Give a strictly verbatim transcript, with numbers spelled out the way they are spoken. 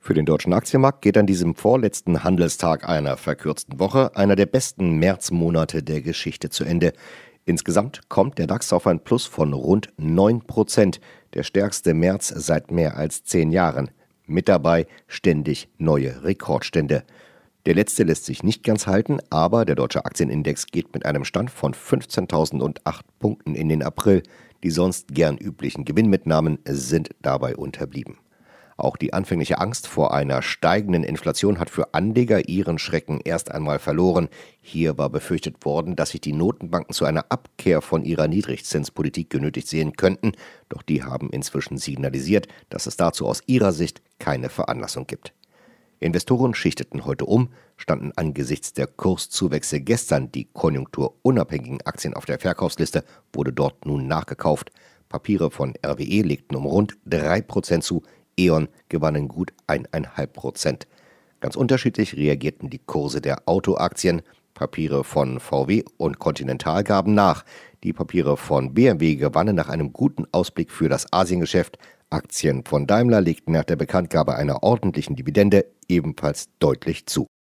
Für den deutschen Aktienmarkt geht an diesem vorletzten Handelstag einer verkürzten Woche einer der besten Märzmonate der Geschichte zu Ende. Insgesamt kommt der DAX auf ein Plus von rund neun Prozent, der stärkste März seit mehr als zehn Jahren. Mit dabei ständig neue Rekordstände. Der letzte lässt sich nicht ganz halten, aber der deutsche Aktienindex geht mit einem Stand von fünfzehntausendacht Punkten in den April. Die sonst gern üblichen Gewinnmitnahmen sind dabei unterblieben. Auch die anfängliche Angst vor einer steigenden Inflation hat für Anleger ihren Schrecken erst einmal verloren. Hier war befürchtet worden, dass sich die Notenbanken zu einer Abkehr von ihrer Niedrigzinspolitik genötigt sehen könnten. Doch die haben inzwischen signalisiert, dass es dazu aus ihrer Sicht keine Veranlassung gibt. Investoren schichteten heute um, standen angesichts der Kurszuwächse gestern die konjunkturunabhängigen Aktien auf der Verkaufsliste, wurde dort nun nachgekauft. Papiere von R W E legten um rund drei Prozent zu, E.ON gewannen gut eins Komma fünf Prozent. Ganz unterschiedlich reagierten die Kurse der Autoaktien. Papiere von V W und Continental gaben nach. Die Papiere von B M W gewannen nach einem guten Ausblick für das Asiengeschäft. Aktien von Daimler legten nach der Bekanntgabe einer ordentlichen Dividende ebenfalls deutlich zu.